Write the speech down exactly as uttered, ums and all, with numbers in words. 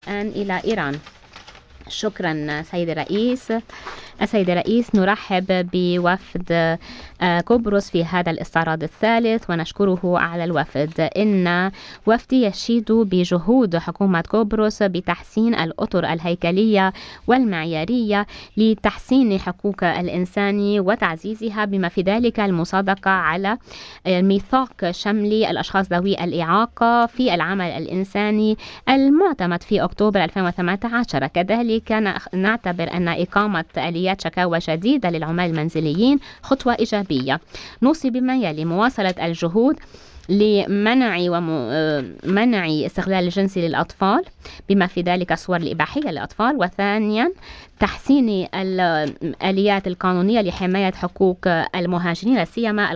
الآن إلى إيران. شكرا سيد الرئيس. السيد الرئيس، نرحب بوفد قبرص في هذا الاستعراض الثالث ونشكره على الوفد. إن وفدي يشيد بجهود حكومة قبرص بتحسين الأطر الهيكلية والمعيارية لتحسين حقوق الإنسان وتعزيزها، بما في ذلك المصادقة على ميثاق شمل الأشخاص ذوي الإعاقة في العمل الإنساني المعتمد في أكتوبر ألفين وثمانية عشر. كذلك نعتبر أن إقامة آليات شكاوى شديدة للعمال المنزليين خطوة إيجابية. نوصي بما يلي: مواصلة الجهود لمنع ومنع استغلال الجنسي للأطفال، بما في ذلك الصور الإباحية للأطفال. وثانيا، تحسين الآليات القانونية لحماية حقوق المهاجرين، لا سيما